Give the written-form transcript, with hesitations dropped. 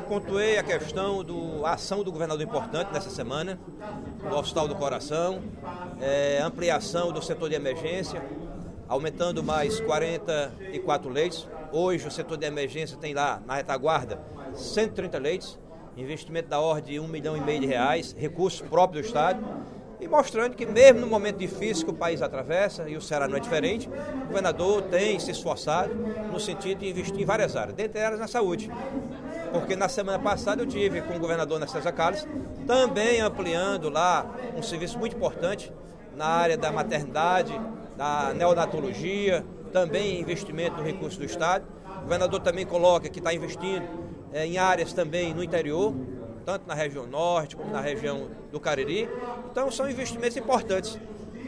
pontuei a questão da ação do governador importante nessa semana, do Hospital do Coração, ampliação do setor de emergência, aumentando mais 44 leitos. Hoje o setor de emergência tem lá na retaguarda 130 leitos, investimento da ordem de R$1,5 milhão, recursos próprios do Estado, e mostrando que mesmo no momento difícil que o país atravessa, e o Ceará não é diferente, o governador tem se esforçado no sentido de investir em várias áreas, dentre elas na saúde. Porque na semana passada eu tive com o governador na César Carlos, também ampliando lá um serviço muito importante na área da maternidade, da neonatologia, também investimento no recurso do Estado. O governador também coloca que está investindo em áreas também no interior, tanto na região norte como na região do Cariri. Então são investimentos importantes.